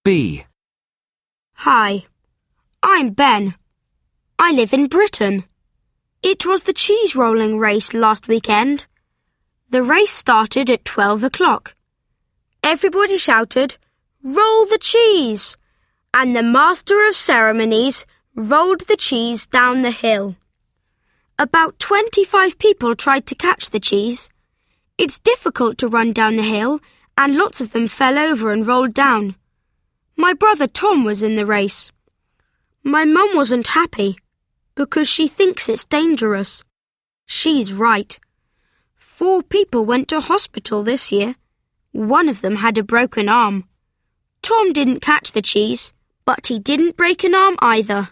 B. Hi, I'm Ben. I live in Britain. It was the cheese rolling race last weekend. The race started at 12 o'clock. Everybody shouted, "Roll the cheese!" And the master of ceremonies rolled the cheese down the hill. About 25 people tried to catch the cheese. It's difficult to run down the hill, and lots of them fell over and rolled down. My brother Tom was in the race. My mum wasn't happy because she thinks it's dangerous. She's right. 4 people went to hospital this year. One of them had a broken arm. Tom didn't catch the cheese, but he didn't break an arm either.